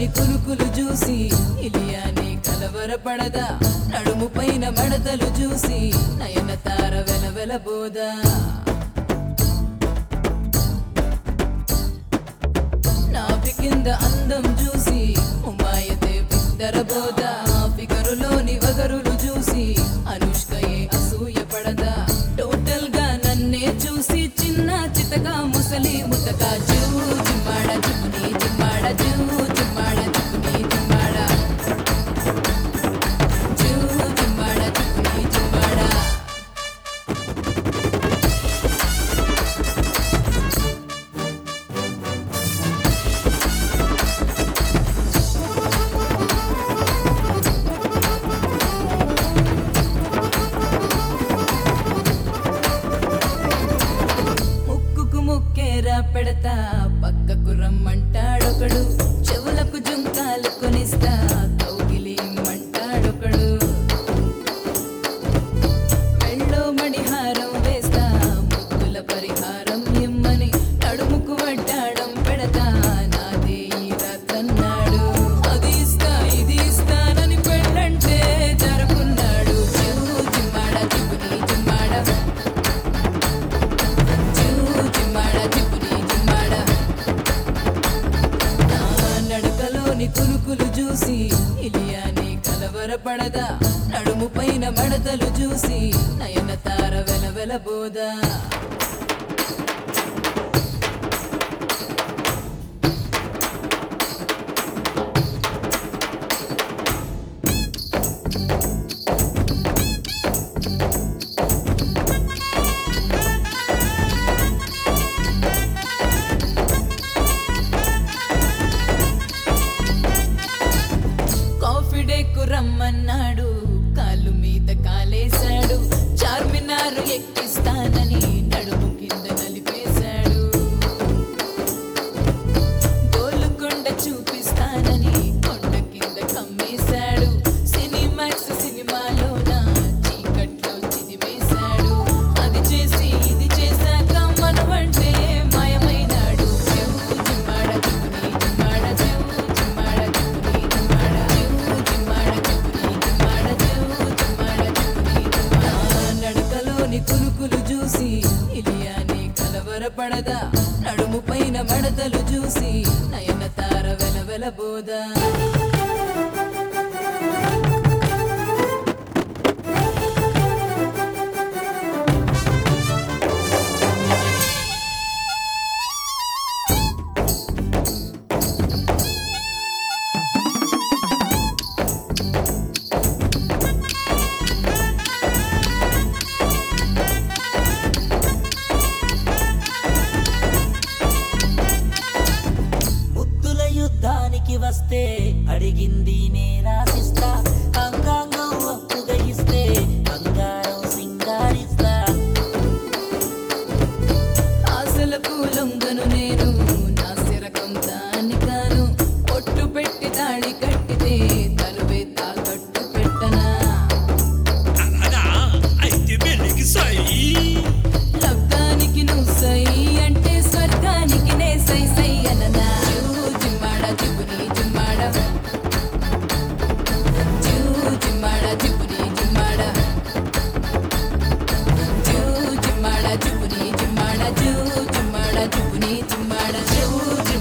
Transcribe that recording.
నడకలోని కులుకులు చూసి ఇలియాని కలవరపడదా నడుము పైన మడతలు చూసి నయన తార వెలవెలబోదా నాభి కింద అందం చూసి ఉమాయతే బిద్దరబోదా ఫిగరులోని వగరులు చూసి అనుష్కయే అసూయ పడదా టోటల్ గా నన్నే చూసి చిన్న చితగా ముసలి ముతక జూ జిమ్మాడ జిమ్ని జిమ్మాడ జూ జిమ్మాడ జిమ్ని జిమ్మాడ జూ జిమ్మాడ జిమ్ని జిమ్మాడ ముక్కుకు ముక్కేరా పెడతా పక్కకు రమ్మంటాడొకడు చెవులకు జుంకాలు కొనిస్తా కౌగిలి ఇమ్మంటాడొకడు మెళ్ళో మణిహారం వేస్తా ముక్కుల పరిహారం ఇమ్మని నడుముకు వడ్డాడం పెడతా నాదే ఈ రాతన్నాడు అది ఇస్తా ఇది ఇస్తానని పెళ్ళంటే జరుపున్నాడు జిమ్మాడ జిమ్ని జిమ్మాడ నడకలోని కులుకులు చూసి ఇలియాని కలవరపడదా నడుము పైన మడతలు చూసి నయన తార వెలవెలబోదా కాఫీ డేకు రమ్మన్నాడు కాలు మీద కాలేశాడు చార్మినారు ఎక్కిస్తానని నడుము కింద నలిపేశాడు గోలుకొండ చూపిస్తానని కొండ కింద కమ్మేశాడు సినిమాక్స్ సినిమాలోన చీకట్లో చిదిమేశాడు అది చేసి ఇది చేశాక మనవంటే మాయమైనాడు జిమ్మాడ జిమ్ని జిమ్మాడ జిమ్మాడ జిమ్ని జిమ్మాడ నడకలోని కులుకులు చూసి ఇలియాని కలవరపడదా నడుము పైన మడతలు చూసి నయన తార వెలవెలబోదా ముద్దుల యుద్ధానికి వస్తే అడిగింది నే రాసిస్తా అంగాంగం ఒప్పుగా ఇస్తే బంగారం సింగారిస్తా ఆశలకు లొంగను నేను నా శిరకం దాని కాను ఒట్టు పెట్టి తాళి కట్టితే తలువే తాకట్టు పెట్టనా అలాగా అయితే పెళ్ళికి సై లగ్గానికి నువ్వు సై అంటే స్వర్గానికి నే సై సై అననా జిమ్మాడ జిమ్ని జిమ్మాడ జిమ్మాడ జిమ్ని జిమ్మాడ జిమ్మాడ జిమ్ని జిమ్మాడ జిమ్మాడ జిమ్ని జిమ్మాడ